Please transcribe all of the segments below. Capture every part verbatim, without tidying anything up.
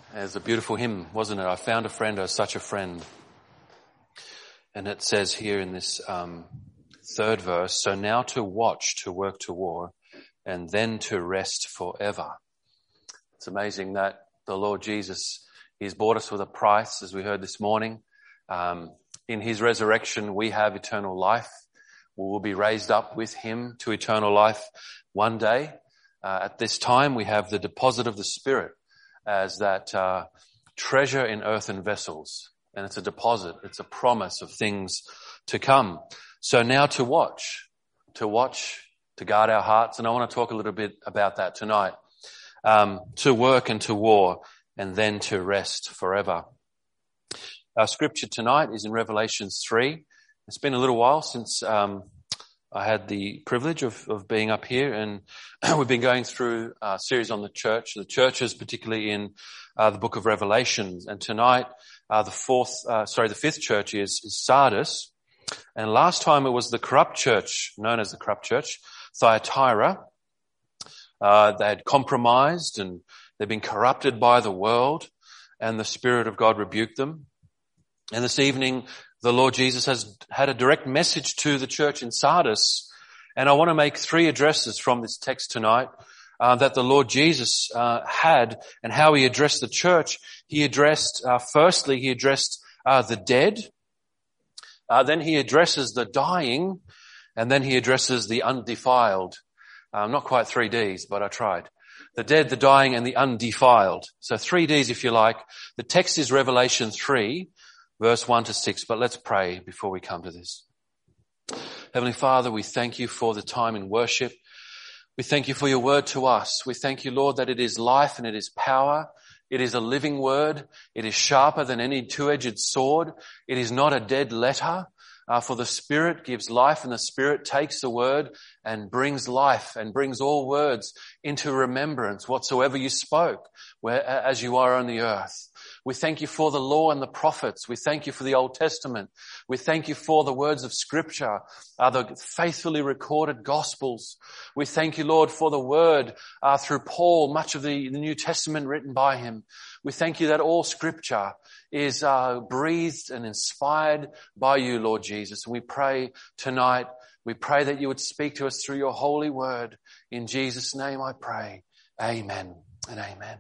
There's a beautiful hymn, wasn't it? I found a friend, oh, such a friend. And it says here in this um, third verse, so now to watch, to work to war, and then to rest forever. It's amazing that the Lord Jesus, He's bought us with a price, as we heard this morning. Um, in His resurrection, we have eternal life. We will be raised up with Him to eternal life one day. Uh, at this time, we have the deposit of the Spirit as that uh, treasure in earthen vessels. And it's a deposit. It's a promise of things to come. So now to watch, to watch, to guard our hearts. And I want to talk a little bit about that tonight. Um, to work and to war, and then to rest forever. Our scripture tonight is in Revelation three. It's been a little while since um, I had the privilege of, of being up here, and we've been going through a series on the church, the churches, particularly in uh, the book of Revelation. And tonight, uh, the fourth, uh, sorry, the fifth church is, is Sardis. And last time it was the corrupt church, known as the corrupt church, Thyatira. Uh, they had compromised and they've been corrupted by the world, and the Spirit of God rebuked them. And this evening, the Lord Jesus has had a direct message to the church in Sardis. And I want to make three addresses from this text tonight uh, that the Lord Jesus uh, had, and how He addressed the church. He addressed, uh, firstly, He addressed uh, the dead. Uh, then He addresses the dying. And then He addresses the undefiled. Um, not quite three Ds, but I tried. The dead, the dying, and the undefiled. So three Ds, if you like. The text is Revelation three, verse one to six. But let's pray before we come to this. Heavenly Father, we thank You for the time in worship. We thank You for Your word to us. We thank You, Lord, that it is life and it is power. It is a living word. It is sharper than any two-edged sword. It is not a dead letter. Uh, for the Spirit gives life, and the Spirit takes the word and brings life and brings all words into remembrance whatsoever You spoke, where, as You are on the earth. We thank You for the law and the prophets. We thank You for the Old Testament. We thank You for the words of Scripture, uh, the faithfully recorded Gospels. We thank You, Lord, for the word uh, through Paul, much of the, the New Testament written by him. We thank You that all Scripture is uh, breathed and inspired by You, Lord Jesus. And we pray tonight, we pray that You would speak to us through Your holy word. In Jesus' name I pray. Amen and amen.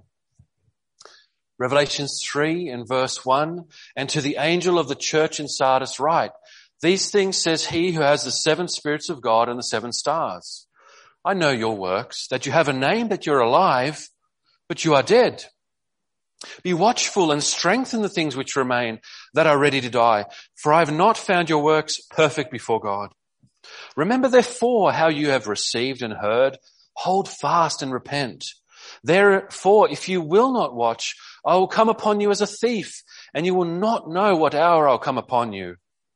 Revelation three and verse one, and to the angel of the church in Sardis write, these things says He who has the seven spirits of God and the seven stars. I know your works, that you have a name, that you're alive, but you are dead. Be watchful and strengthen the things which remain that are ready to die, for I have not found your works perfect before God. Remember therefore how you have received and heard, hold fast and repent. Therefore, if you will not watch, I will come upon you as a thief, and you will not know what hour I'll come upon you.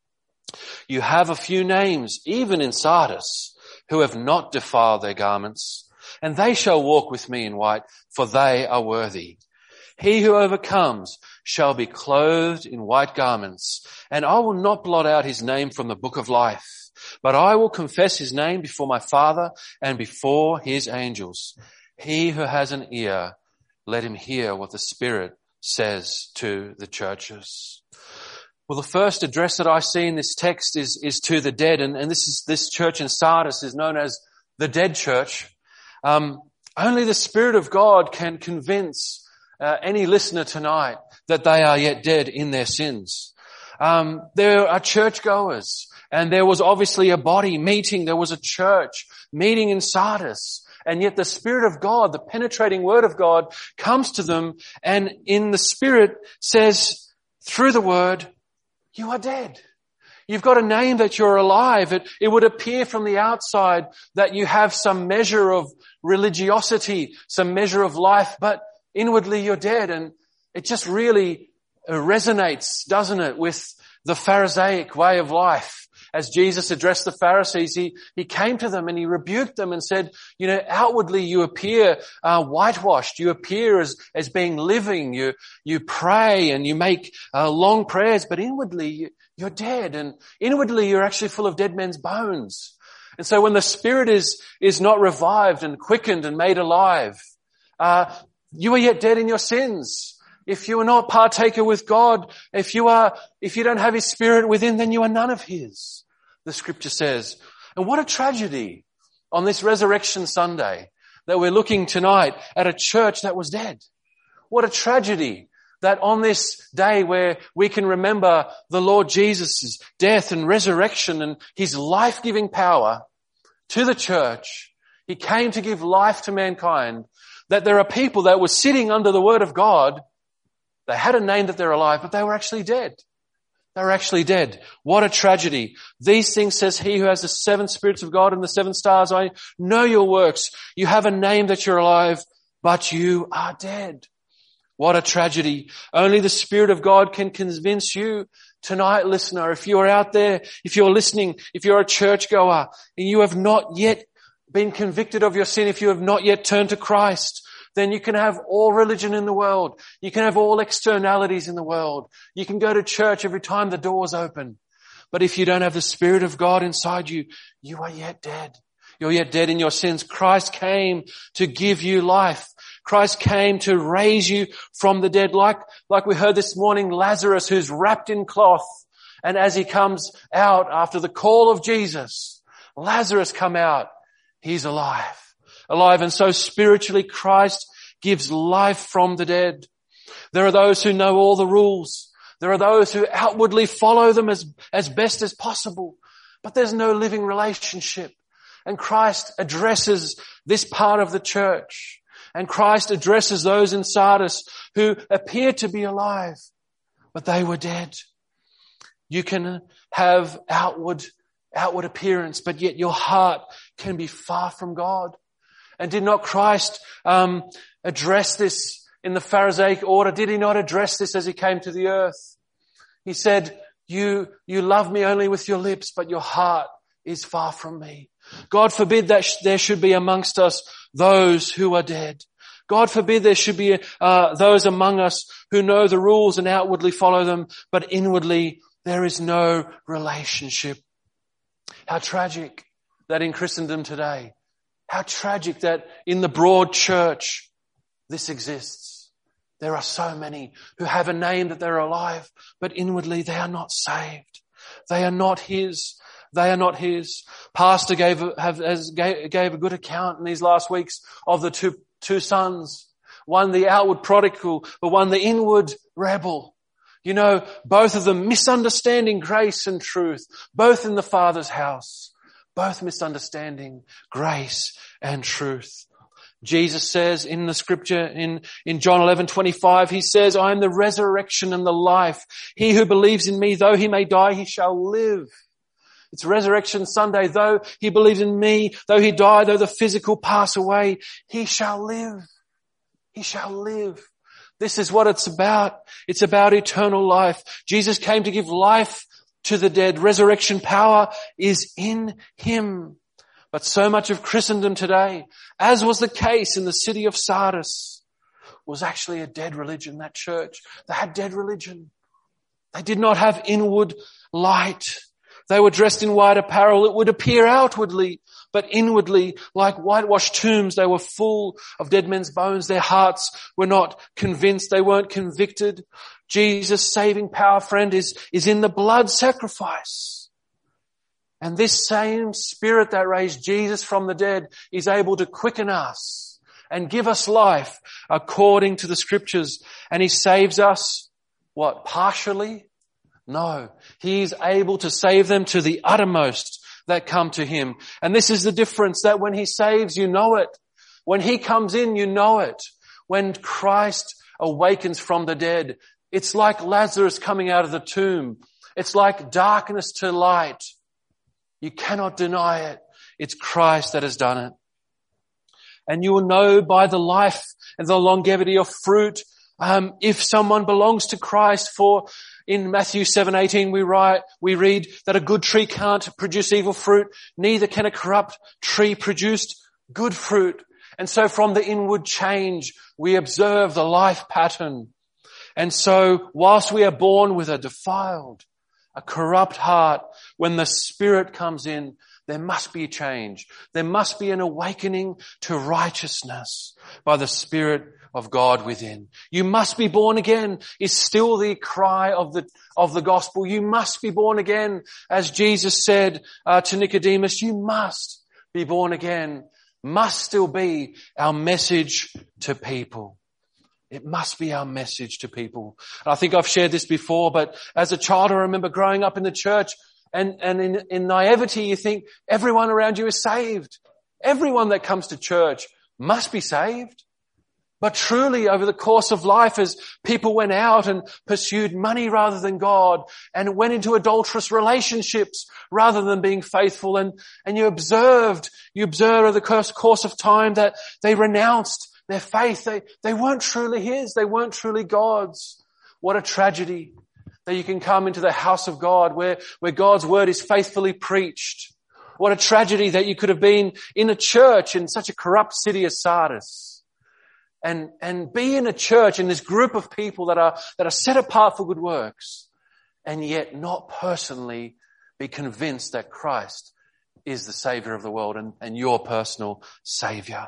You have a few names, even in Sardis, who have not defiled their garments, and they shall walk with me in white, for they are worthy. He who overcomes shall be clothed in white garments, and I will not blot out his name from the book of life, but I will confess his name before my Father and before his angels. He who has an ear, let him hear what the Spirit says to the churches. Well, the first address that I see in this text is, is to the dead, and, and this is, this church in Sardis is known as the dead church. Um, only the Spirit of God can convince Uh, any listener tonight that they are yet dead in their sins. Um, there are churchgoers, and there was obviously a body meeting. There was a church meeting in Sardis, and yet the Spirit of God, the penetrating Word of God, comes to them, and in the Spirit says through the Word, you are dead. You've got a name that you're alive. It, it would appear from the outside that you have some measure of religiosity, some measure of life, but inwardly you're dead. And it just really resonates, doesn't it, with the Pharisaic way of life. As Jesus addressed the Pharisees, he, he came to them and he rebuked them and said, you know, outwardly you appear uh, whitewashed. You appear as, as being living. You, you pray and you make uh, long prayers, but inwardly you, you're dead. And inwardly you're actually full of dead men's bones. And so when the Spirit is, is not revived and quickened and made alive, uh, you are yet dead in your sins. If you are not partaker with God, if you are, if you don't have His Spirit within, then you are none of His, the Scripture says. And what a tragedy on this Resurrection Sunday that we're looking tonight at a church that was dead. What a tragedy that on this day where we can remember the Lord Jesus' death and resurrection and His life-giving power to the church, He came to give life to mankind, that there are people that were sitting under the Word of God. They had a name that they're alive, but they were actually dead. They were actually dead. What a tragedy. These things says He who has the seven spirits of God and the seven stars. I know your works. You have a name that you're alive, but you are dead. What a tragedy. Only the Spirit of God can convince you tonight, listener, if you're out there, if you're listening, if you're a churchgoer and you have not yet been convicted of your sin, if you have not yet turned to Christ, then you can have all religion in the world. You can have all externalities in the world. You can go to church every time the doors open. But if you don't have the Spirit of God inside you, you are yet dead. You're yet dead in your sins. Christ came to give you life. Christ came to raise you from the dead. Like, like we heard this morning, Lazarus, who's wrapped in cloth. And as he comes out after the call of Jesus, Lazarus come out. He's alive. Alive. And so spiritually, Christ gives life from the dead. There are those who know all the rules. There are those who outwardly follow them as, as best as possible. But there's no living relationship. And Christ addresses this part of the church. And Christ addresses those in Sardis who appear to be alive, but they were dead. You can have outward, outward appearance, but yet your heart can be far from God. And did not Christ um, address this in the Pharisaic order? Did He not address this as He came to the earth? He said, you, you love me only with your lips, but your heart is far from me. God forbid that sh- there should be amongst us those who are dead. God forbid there should be uh, those among us who know the rules and outwardly follow them, but inwardly there is no relationship. How tragic that in Christendom today, how tragic that in the broad church this exists. There are so many who have a name that they're alive, but inwardly they are not saved. They are not His. They are not His. Pastor gave, have, has, gave, gave a good account in these last weeks of the two, two sons. One the outward prodigal, but one the inward rebel. You know, both of them misunderstanding grace and truth, both in the Father's house, both misunderstanding grace and truth. Jesus says in the scripture in, in John eleven twenty-five, He says, I am the resurrection and the life. He who believes in me, though he may die, he shall live. It's Resurrection Sunday. Though he believes in me, though he die, though the physical pass away, he shall live. He shall live. This is what it's about. It's about eternal life. Jesus came to give life to the dead. Resurrection power is in Him. But so much of Christendom today, as was the case in the city of Sardis, was actually a dead religion, that church. They had dead religion. They did not have inward light. They were dressed in white apparel. It would appear outwardly, but inwardly, like whitewashed tombs, they were full of dead men's bones. Their hearts were not convinced. They weren't convicted. Jesus' saving power, friend, is, is in the blood sacrifice. And this same Spirit that raised Jesus from the dead is able to quicken us and give us life according to the Scriptures. And He saves us, what, partially? No, He is able to save them to the uttermost that come to Him. And this is the difference, that when He saves, you know it. When He comes in, you know it. When Christ awakens from the dead, it's like Lazarus coming out of the tomb. It's like darkness to light. You cannot deny it. It's Christ that has done it. And you will know by the life and the longevity of fruit um, if someone belongs to Christ. For in Matthew seven eighteen we write, we read that a good tree can't produce evil fruit, neither can a corrupt tree produce good fruit. And so from the inward change, we observe the life pattern. And so whilst we are born with a defiled, a corrupt heart, when the Spirit comes in, there must be a change. There must be an awakening to righteousness by the Spirit of God within. You must be born again is still the cry of the, of the gospel. You must be born again. As Jesus said uh, to Nicodemus, you must be born again. Must still be our message to people. It must be our message to people. And I think I've shared this before, but as a child, I remember growing up in the church and, and in, in naivety, you think everyone around you is saved. Everyone that comes to church must be saved. But truly, over the course of life, as people went out and pursued money rather than God and went into adulterous relationships rather than being faithful, and, and you observed, you observed over the course, course of time that they renounced their faith. They, they weren't truly His. They weren't truly God's. What a tragedy that you can come into the house of God where, where God's word is faithfully preached. What a tragedy that you could have been in a church in such a corrupt city as Sardis and, and be in a church in this group of people that are, that are set apart for good works and yet not personally be convinced that Christ is the Savior of the world and, and your personal Savior.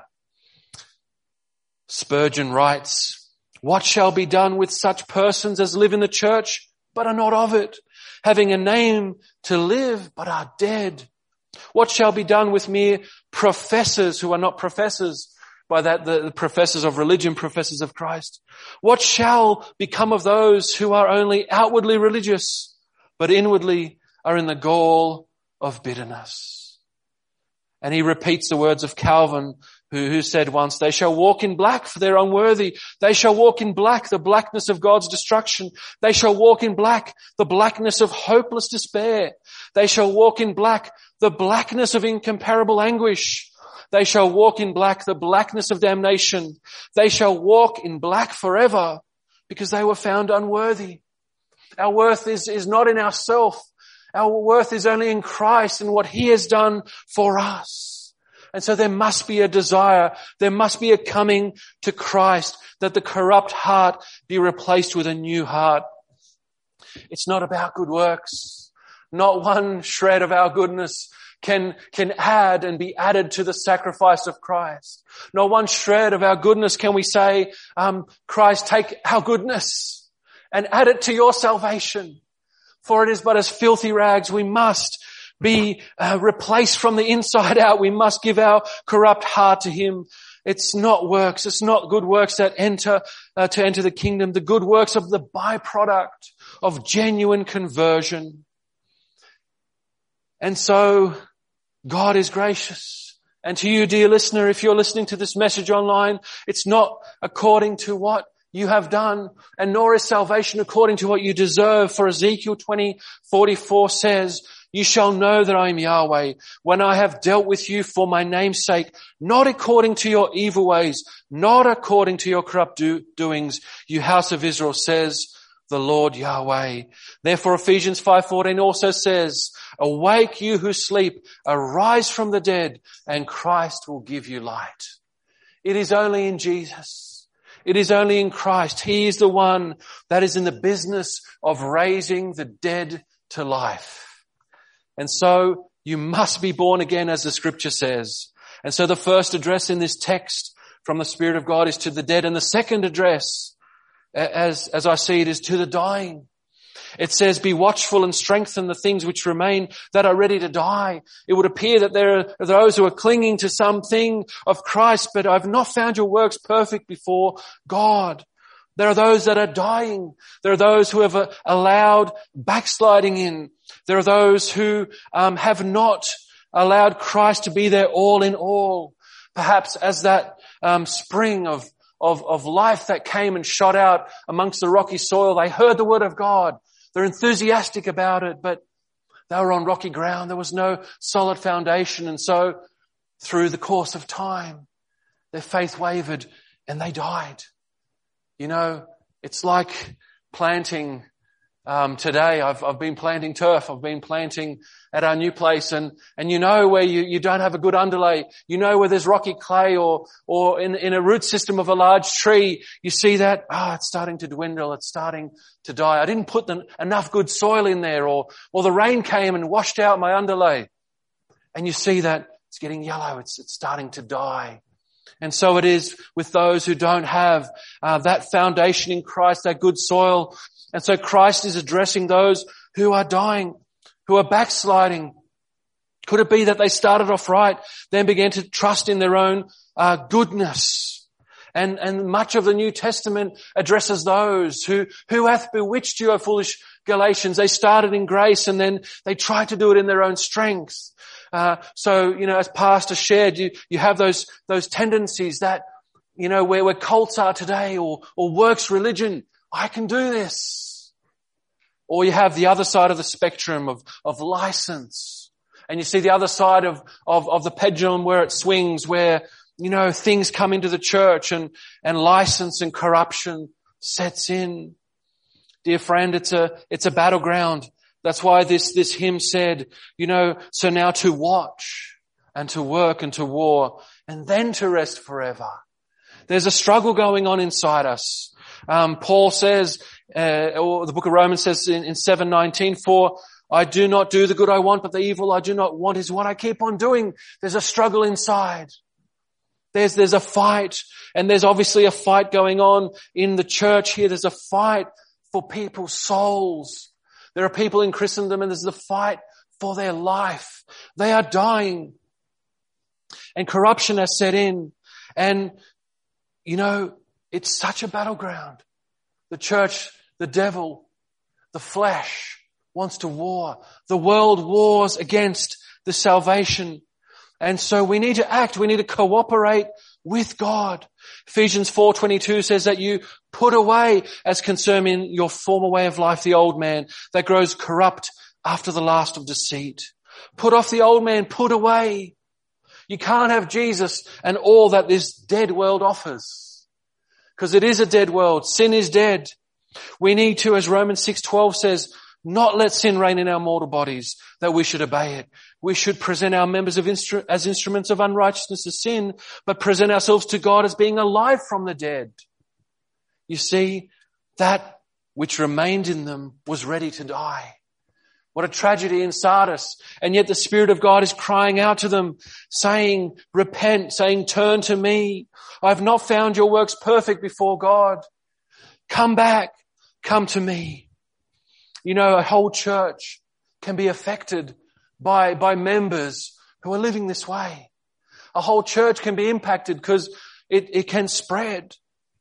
Spurgeon writes, what shall be done with such persons as live in the church but are not of it, having a name to live but are dead? What shall be done with mere professors who are not professors, by that the, the professors of religion, professors of Christ? What shall become of those who are only outwardly religious but inwardly are in the gall of bitterness? And he repeats the words of Calvin, who, who said once, they shall walk in black for they're unworthy. They shall walk in black, the blackness of God's destruction. They shall walk in black, the blackness of hopeless despair. They shall walk in black, the blackness of incomparable anguish. They shall walk in black, the blackness of damnation. They shall walk in black forever because they were found unworthy. Our worth is, is not in ourselves. Our worth is only in Christ and what He has done for us. And so there must be a desire, there must be a coming to Christ, that the corrupt heart be replaced with a new heart. It's not about good works. Not one shred of our goodness can, can add and be added to the sacrifice of Christ. Not one shred of our goodness can we say, um, Christ, take our goodness and add it to your salvation. For it is but as filthy rags. We must be uh, replaced from the inside out. We must give our corrupt heart to Him. It's not works. It's not good works that enter uh, to enter the kingdom. The good works of the byproduct of genuine conversion. And so God is gracious. And to you, dear listener, if you're listening to this message online, it's not according to what you have done, and nor is salvation according to what you deserve. For Ezekiel twenty forty-four says, you shall know that I am Yahweh when I have dealt with you for my name's sake, not according to your evil ways, not according to your corrupt do- doings, you house of Israel, says the Lord Yahweh. Therefore Ephesians five fourteen also says, awake you who sleep, arise from the dead, and Christ will give you light. It is only in Jesus. It is only in Christ. He is the one that is in the business of raising the dead to life. And so you must be born again, as the scripture says. And so the first address in this text from the Spirit of God is to the dead. And the second address, as, as I see it, is to the dying. It says, be watchful and strengthen the things which remain that are ready to die. It would appear that there are those who are clinging to something of Christ, but I've not found your works perfect before God. There are those that are dying. There are those who have uh, allowed backsliding in. There are those who um, have not allowed Christ to be their all in all. Perhaps as that um, spring of, of, of life that came and shot out amongst the rocky soil, they heard the word of God. They're enthusiastic about it, but they were on rocky ground. There was no solid foundation. And so through the course of time, their faith wavered and they died. You know, it's like planting um, today. I've, I've been planting turf. I've been planting at our new place, and, and you know where you, you don't have a good underlay. You know where there's rocky clay, or, or in, in a root system of a large tree, you see that, ah, oh, it's starting to dwindle. It's starting to die. I didn't put the, enough good soil in there, or, or the rain came and washed out my underlay. And you see that it's getting yellow. It's, it's starting to die. And so it is with those who don't have uh, that foundation in Christ, that good soil. And so Christ is addressing those who are dying, who are backsliding. Could it be that they started off right, then began to trust in their own uh, goodness? And, and much of the New Testament addresses those who, who hath bewitched you, O foolish Galatians. They started in grace and then they tried to do it in their own strength. Uh, so, you know, as Pastor shared, you, you have those, those tendencies that, you know, where, where cults are today or, or works religion. I can do this. Or you have the other side of the spectrum of, of license. And you see the other side of, of, of the pendulum where it swings, where, you know, things come into the church and, and license and corruption sets in. Dear friend, it's a, it's a battleground. That's why this, this hymn said, you know, so now to watch and to work and to war and then to rest forever. There's a struggle going on inside us. Um, Paul says, uh, or the book of Romans says in, in seven nineteen, for I do not do the good I want, but the evil I do not want is what I keep on doing. There's a struggle inside. There's, there's a fight, and there's obviously a fight going on in the church here. There's a fight for people's souls. There are people in Christendom and there's the fight for their life. They are dying. And corruption has set in. And, you know, it's such a battleground. The church, the devil, the flesh wants to war. The world wars against the salvation. And so we need to act. We need to cooperate with God. Ephesians four twenty-two says that you put away as concerning your former way of life the old man that grows corrupt after the lust of deceit. Put off the old man, put away. You can't have Jesus and all that this dead world offers. Because it is a dead world. Sin is dead. We need to, as Romans six twelve says, not let sin reign in our mortal bodies, that we should obey it. We should present our members of instru- as instruments of unrighteousness to sin, but present ourselves to God as being alive from the dead. You see, that which remained in them was ready to die. What a tragedy in Sardis. And yet the Spirit of God is crying out to them, saying, repent, saying, turn to me. I have not found your works perfect before God. Come back, come to me. You know, a whole church can be affected by, by members who are living this way. A whole church can be impacted because it, it can spread.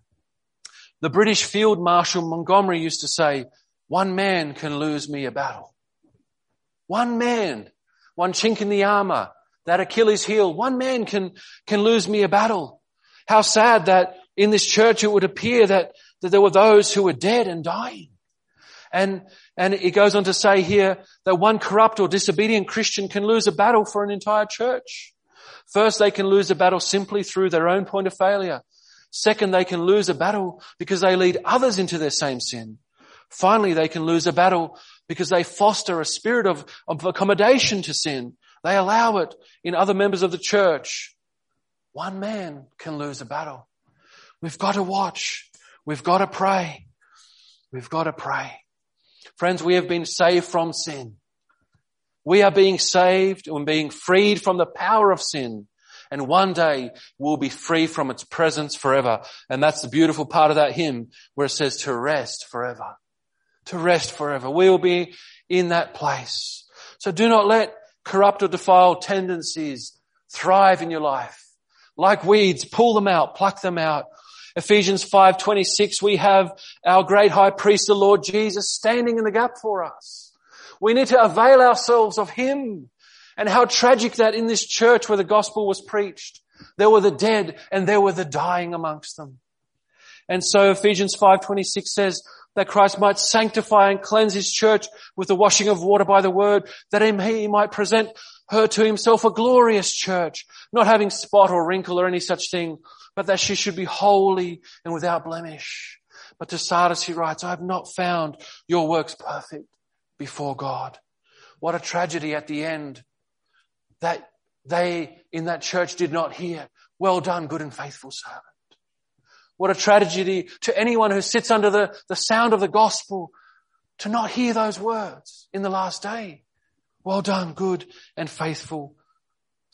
The British Field Marshal Montgomery used to say, one man can lose me a battle. One man, one chink in the armor, that Achilles heel, one man can, can lose me a battle. How sad that in this church it would appear that, that there were those who were dead and dying. And, and it goes on to say here that one corrupt or disobedient Christian can lose a battle for an entire church. First, they can lose a battle simply through their own point of failure. Second, they can lose a battle because they lead others into their same sin. Finally, they can lose a battle because they foster a spirit of, of accommodation to sin. They allow it in other members of the church. One man can lose a battle. We've got to watch. We've got to pray. We've got to pray. Friends, we have been saved from sin. We are being saved and being freed from the power of sin. And one day we'll be free from its presence forever. And that's the beautiful part of that hymn where it says to rest forever. To rest forever. We will be in that place. So do not let corrupt or defiled tendencies thrive in your life. Like weeds, pull them out, pluck them out. Ephesians five twenty-six, we have our great high priest, the Lord Jesus, standing in the gap for us. We need to avail ourselves of him. And how tragic that in this church where the gospel was preached, there were the dead and there were the dying amongst them. And so Ephesians five twenty-six says that Christ might sanctify and cleanse his church with the washing of water by the word, that he might present her to himself a glorious church, not having spot or wrinkle or any such thing, but that she should be holy and without blemish. But to Sardis he writes, I have not found your works perfect before God. What a tragedy at the end that they in that church did not hear, well done, good and faithful servant. What a tragedy to anyone who sits under the, the sound of the gospel to not hear those words in the last day. Well done, good and faithful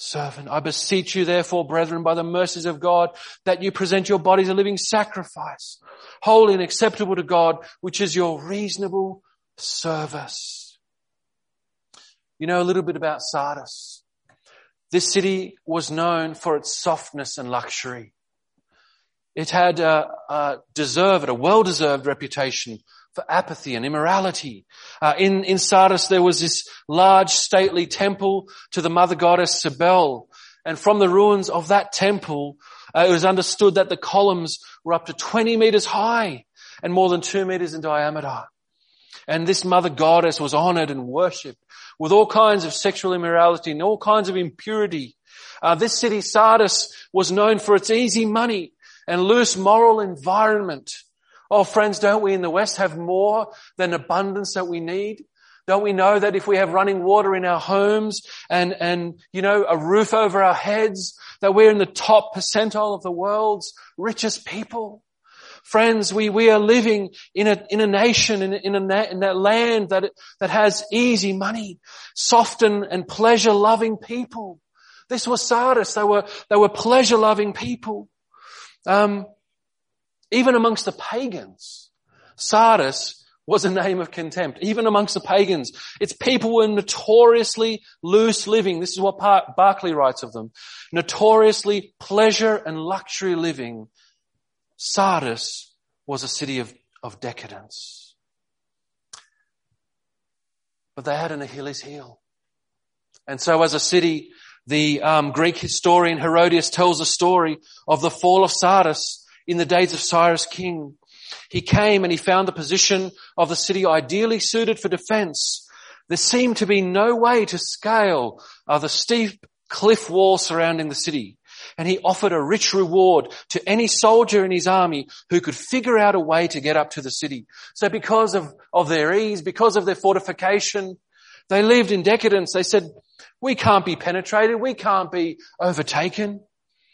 servant. I beseech you, therefore, brethren, by the mercies of God, that you present your bodies a living sacrifice, holy and acceptable to God, which is your reasonable service. You know a little bit about Sardis. This city was known for its softness and luxury. It had a, a deserved, a well-deserved reputation for apathy and immorality. Uh, in, in Sardis, there was this large, stately temple to the mother goddess Cybele. And from the ruins of that temple, uh, it was understood that the columns were up to twenty meters high and more than two meters in diameter. And this mother goddess was honored and worshipped with all kinds of sexual immorality and all kinds of impurity. Uh, this city, Sardis, was known for its easy money and loose moral environment. Oh, friends, don't we in the West have more than abundance that we need? Don't we know that if we have running water in our homes and, and, you know, a roof over our heads, that we're in the top percentile of the world's richest people? Friends, we, we are living in a, in a nation, in, in a, in that land that, that has easy money, soft and, and pleasure-loving people. This was Sardis. They were, they were pleasure-loving people. Um, Even amongst the pagans, Sardis was a name of contempt. Even amongst the pagans, its people were notoriously loose living. This is what Barclay writes of them. Notoriously pleasure and luxury living. Sardis was a city of, of decadence. But they had an Achilles heel. And so as a city, the um, Greek historian Herodotus tells a story of the fall of Sardis in the days of Cyrus king. He came and he found the position of the city ideally suited for defense. There seemed to be no way to scale uh, the steep cliff wall surrounding the city. And he offered a rich reward to any soldier in his army who could figure out a way to get up to the city. So because of, of their ease, because of their fortification, they lived in decadence. They said, we can't be penetrated. We can't be overtaken.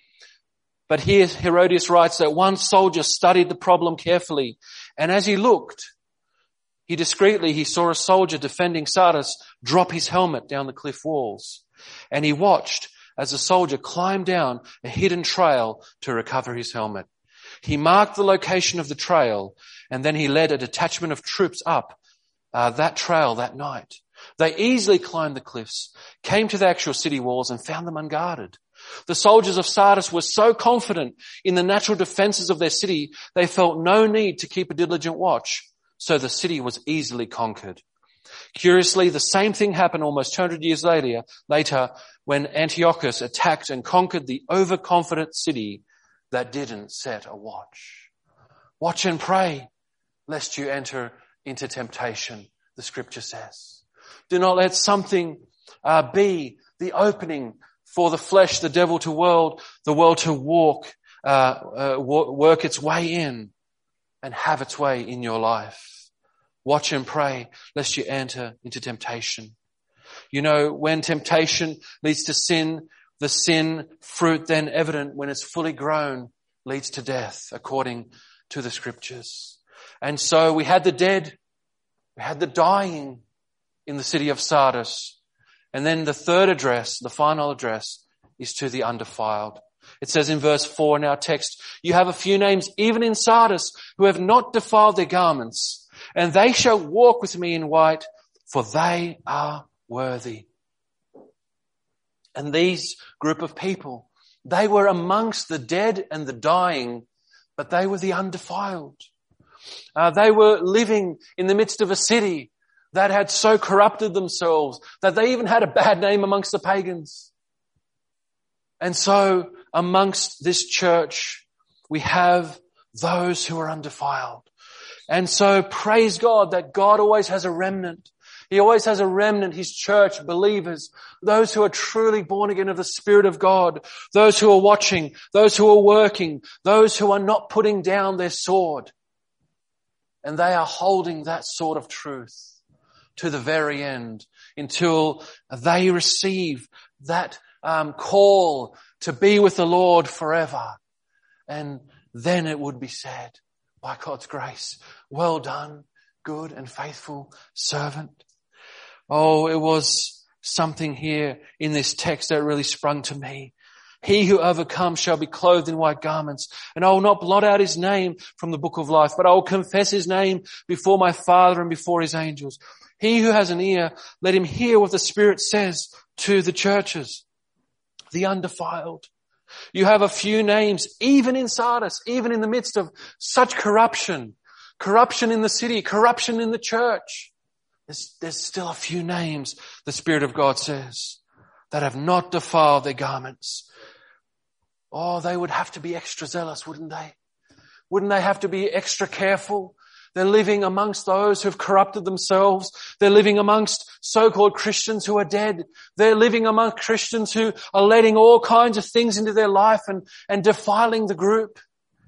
But here Herodotus writes that one soldier studied the problem carefully. And as he looked, he discreetly, he saw a soldier defending Sardis drop his helmet down the cliff walls. And he watched as the soldier climbed down a hidden trail to recover his helmet. He marked the location of the trail, and then he led a detachment of troops up uh, that trail that night. They easily climbed the cliffs, came to the actual city walls, and found them unguarded. The soldiers of Sardis were so confident in the natural defenses of their city, they felt no need to keep a diligent watch. So the city was easily conquered. Curiously, the same thing happened almost two hundred years later, later when Antiochus attacked and conquered the overconfident city that didn't set a watch. Watch and pray, lest you enter into temptation, the scripture says. Do not let something uh, be the opening for the flesh, the devil to world, the world to walk, uh, uh, work its way in and have its way in your life. Watch and pray lest you enter into temptation. You know, when temptation leads to sin, the sin fruit then evident when it's fully grown leads to death, according to the scriptures. And so we had the dead, we had the dying in the city of Sardis. And then the third address, the final address, is to the undefiled. It says in verse four in our text, you have a few names even in Sardis who have not defiled their garments, and they shall walk with me in white, for they are worthy. And these group of people, they were amongst the dead and the dying, but they were the undefiled. Uh, they were living in the midst of a city that had so corrupted themselves that they even had a bad name amongst the pagans. And so amongst this church, we have those who are undefiled. And so praise God that God always has a remnant. He always has a remnant, his church, believers, those who are truly born again of the Spirit of God, those who are watching, those who are working, those who are not putting down their sword. And they are holding that sword of truth to the very end until they receive that um, call to be with the Lord forever. And then it would be said, by God's grace, well done, good and faithful servant. Oh, it was something here in this text that really sprung to me. He who overcomes shall be clothed in white garments, and I will not blot out his name from the book of life, but I will confess his name before my Father and before his angels. He who has an ear, let him hear what the Spirit says to the churches, the undefiled. You have a few names, even in Sardis, even in the midst of such corruption, corruption in the city, corruption in the church. There's, there's still a few names, the Spirit of God says, that have not defiled their garments. Oh, they would have to be extra zealous, wouldn't they? Wouldn't they have to be extra careful? They're living amongst those who have corrupted themselves. They're living amongst so-called Christians who are dead. They're living among Christians who are letting all kinds of things into their life and, and defiling the group.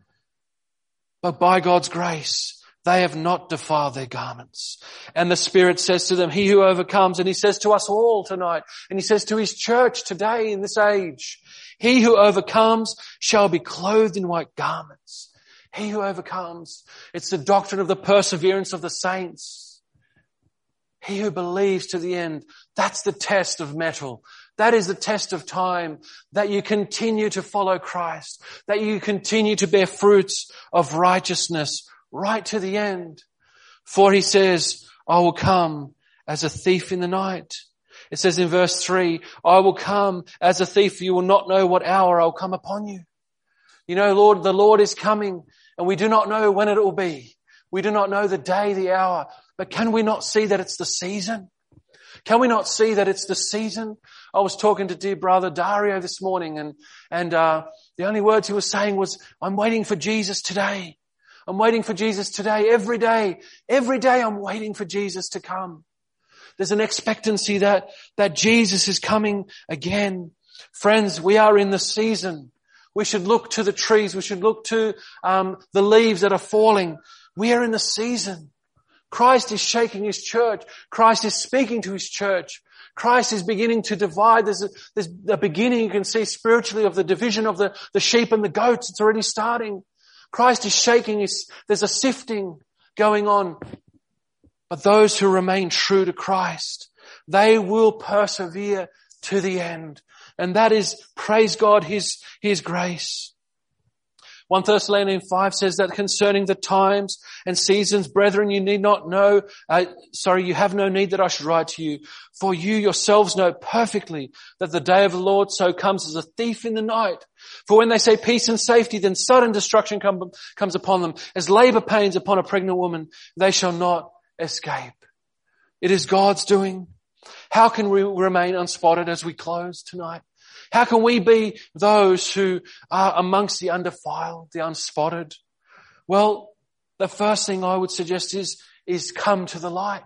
But by God's grace, they have not defiled their garments. And the Spirit says to them, he who overcomes, and he says to us all tonight, and he says to his church today in this age, he who overcomes shall be clothed in white garments. He who overcomes. It's the doctrine of the perseverance of the saints. He who believes to the end. That's the test of metal. That is the test of time, that you continue to follow Christ, that you continue to bear fruits of righteousness right to the end. For he says, I will come as a thief in the night. It says in verse three, I will come as a thief. You will not know what hour I'll come upon you. You know, Lord, the Lord is coming, and we do not know when it will be. We do not know the day, the hour. But can we not see that it's the season? Can we not see that it's the season? I was talking to dear brother Dario this morning, and, and, uh, the only words he was saying was, I'm waiting for Jesus today. I'm waiting for Jesus today. Every day, every day I'm waiting for Jesus to come. There's an expectancy that, that Jesus is coming again. Friends, we are in the season. We should look to the trees. We should look to, um, the leaves that are falling. We are in the season. Christ is shaking his church. Christ is speaking to his church. Christ is beginning to divide. There's a, there's a beginning you can see spiritually of the division of the, the sheep and the goats. It's already starting. Christ is shaking his, there's a sifting going on. But those who remain true to Christ, they will persevere to the end. And that is, praise God, his, his grace. First Thessalonians five says that concerning the times and seasons, brethren, you need not know, uh, sorry, you have no need that I should write to you. For you yourselves know perfectly that the day of the Lord so comes as a thief in the night. For when they say peace and safety, then sudden destruction come, comes upon them. As labor pains upon a pregnant woman, they shall not escape. It is God's doing. How can we remain unspotted as we close tonight? How can we be those who are amongst the undefiled, the unspotted? Well, the first thing I would suggest is, is come to the light.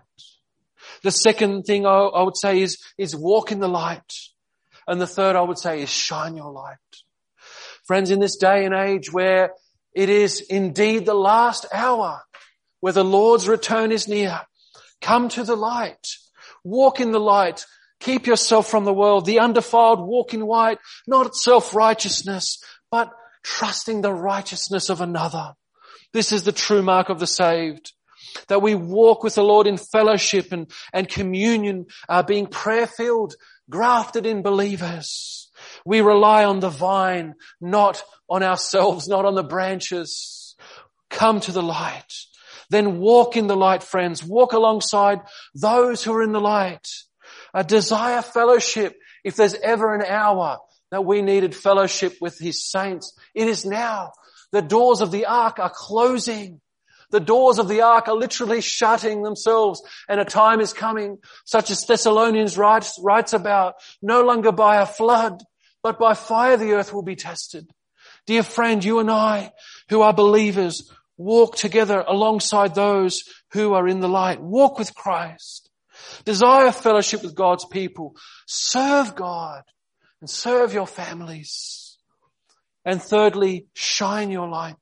The second thing I, I would say is, is walk in the light. And the third I would say is shine your light. Friends, in this day and age where it is indeed the last hour, where the Lord's return is near, come to the light. Walk in the light. Keep yourself from the world. The undefiled walk in white, not self-righteousness, but trusting the righteousness of another. This is the true mark of the saved. That we walk with the Lord in fellowship and, and communion, uh, being prayer-filled, grafted in believers. We rely on the vine, not on ourselves, not on the branches. Come to the light. Then walk in the light, friends. Walk alongside those who are in the light. A desire fellowship. If there's ever an hour that we needed fellowship with his saints, it is now. The doors of the ark are closing. The doors of the ark are literally shutting themselves, and a time is coming, such as Thessalonians writes, writes about, no longer by a flood, but by fire the earth will be tested. Dear friend, you and I, who are believers, walk together alongside those who are in the light. Walk with Christ. Desire fellowship with God's people. Serve God and serve your families. And thirdly, shine your light.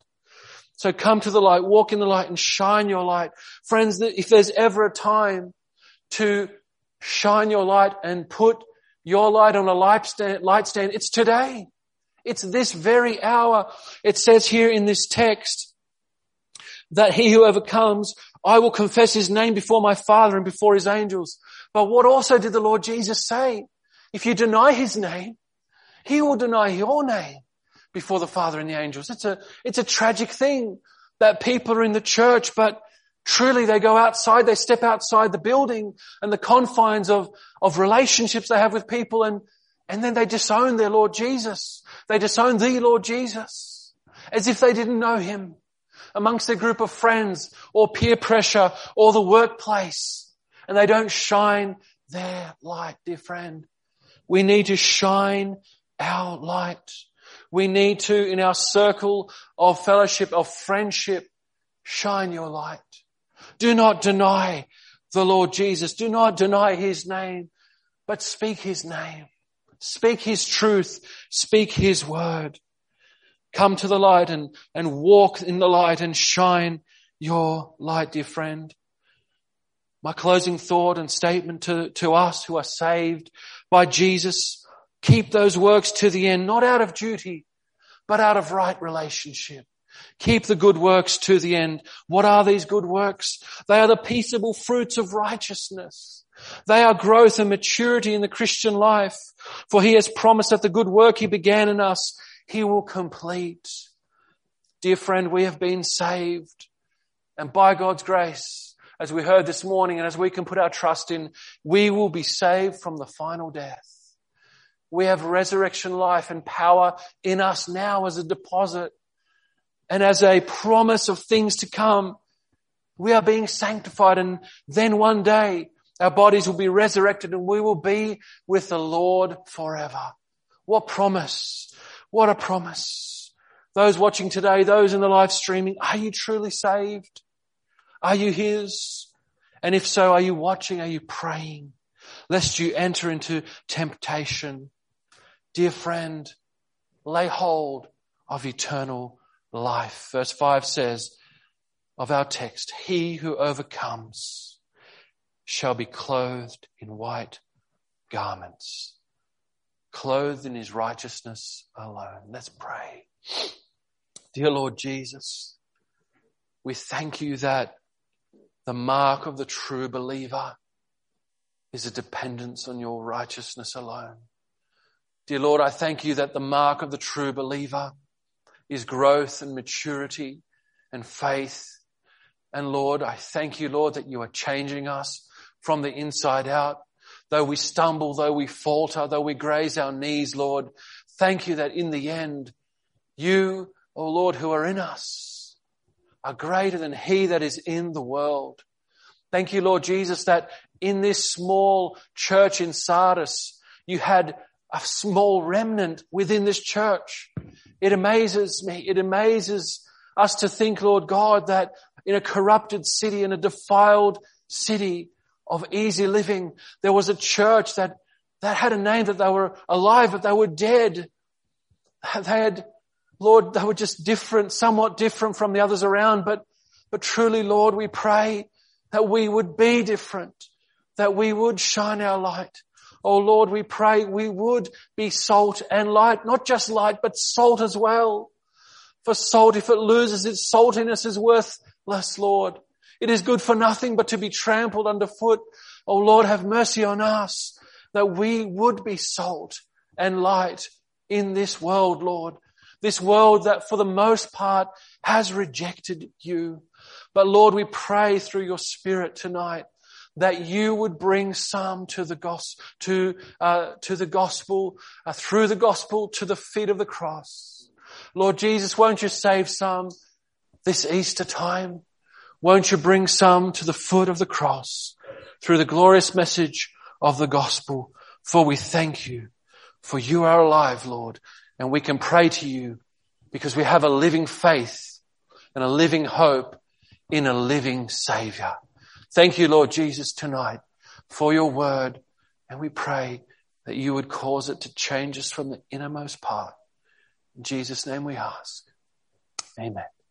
So come to the light, walk in the light and shine your light. Friends, if there's ever a time to shine your light and put your light on a light stand, light stand, it's today. It's this very hour. It says here in this text that he who overcomes, I will confess his name before my Father and before his angels. But what also did the Lord Jesus say? If you deny his name, he will deny your name before the Father and the angels. It's a, it's a tragic thing that people are in the church, but truly they go outside, they step outside the building and the confines of, of relationships they have with people, and, and then they disown their Lord Jesus. They disown the Lord Jesus as if they didn't know him amongst their group of friends or peer pressure or the workplace, and they don't shine their light, dear friend. We need to shine our light. We need to, in our circle of fellowship, of friendship, shine your light. Do not deny the Lord Jesus. Do not deny his name, but speak his name. Speak his truth. Speak his word. Come to the light and, and walk in the light and shine your light, dear friend. My closing thought and statement to, to us who are saved by Jesus: keep those works to the end, not out of duty, but out of right relationship. Keep the good works to the end. What are these good works? They are the peaceable fruits of righteousness. They are growth and maturity in the Christian life. For he has promised that the good work he began in us, he will complete. Dear friend, we have been saved. And by God's grace, as we heard this morning and as we can put our trust in, we will be saved from the final death. We have resurrection life and power in us now as a deposit and as a promise of things to come. We are being sanctified, and then one day our bodies will be resurrected and we will be with the Lord forever. What promise! What a promise. Those watching today, those in the live streaming, are you truly saved? Are you his? And if so, are you watching? Are you praying? Lest you enter into temptation. Dear friend, lay hold of eternal life. Verse five says of our text, he who overcomes shall be clothed in white garments, clothed in his righteousness alone. Let's pray. Dear Lord Jesus, we thank you that the mark of the true believer is a dependence on your righteousness alone. Dear Lord, I thank you that the mark of the true believer is growth and maturity and faith. And Lord, I thank you, Lord, that you are changing us from the inside out. Though we stumble, though we falter, though we graze our knees, Lord, thank you that in the end, you, O Lord, who are in us, are greater than he that is in the world. Thank you, Lord Jesus, that in this small church in Sardis, you had a small remnant within this church. It amazes me. It amazes us to think, Lord God, that in a corrupted city, in a defiled city of easy living, there was a church that, that had a name, that they were alive, but they were dead. They had, Lord, they were just different, somewhat different from the others around, but, but truly, Lord, we pray that we would be different, that we would shine our light. Oh Lord, we pray we would be salt and light, not just light, but salt as well. For salt, if it loses its saltiness, is worthless, Lord. It is good for nothing but to be trampled underfoot. Oh Lord, have mercy on us, that we would be salt and light in this world, Lord. This world that for the most part has rejected you. But Lord, we pray through your Spirit tonight that you would bring some to the gospel, to, uh, to the gospel, uh, through the gospel to the feet of the cross. Lord Jesus, won't you save some this Easter time? Won't you bring some to the foot of the cross through the glorious message of the gospel? For we thank you, for you are alive, Lord, and we can pray to you because we have a living faith and a living hope in a living Savior. Thank you, Lord Jesus, tonight for your word, and we pray that you would cause it to change us from the innermost part. In Jesus' name we ask. Amen.